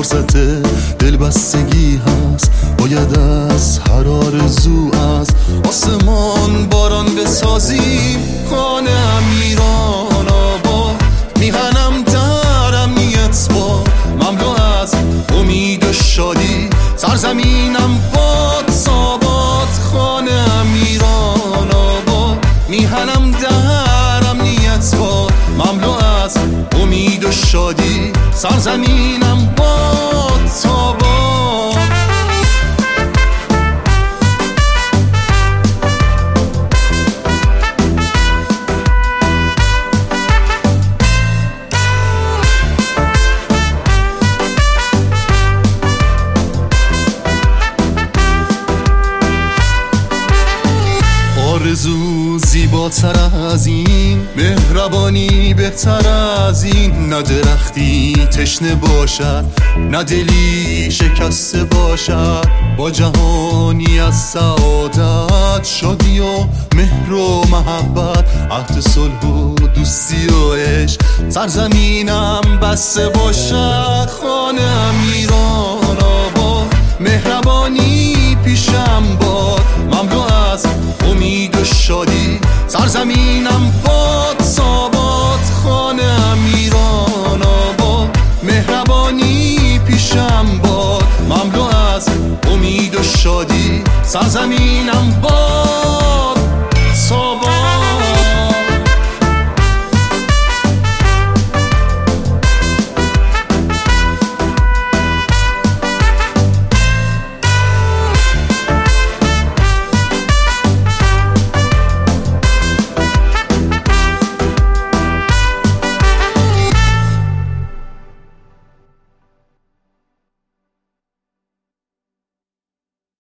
فرصت دلبستگی هست، باید از هر آرزو از آسمان باران بسازیم. خانه‌ام ایران آباد، میهنم در امنیت با مملو از امید و شادی، سرزمینم باد آباد. خانه‌ام ایران آباد، میهنم در امنیت با مملو از امید و شادی، سرزمینم باد آباد. آرزو زیباتر از این، مهربانی بهتر از این، نه درختی تشنه باشد نه دلی شکسته باشد، با جهانی از سعادت، شادی و مهر و محبت، عهد صلح و دوستی و عشق، سرزمینم بسته باشد. خانه‌ام ایران آباد، مهربانی پیشم باد، مملو از امید و شادی، سرزمینم باد آباد. خانه‌ام ایران آباد، مهربانی پیشم باد، مملو از امید و شادی، سرزمینم باد.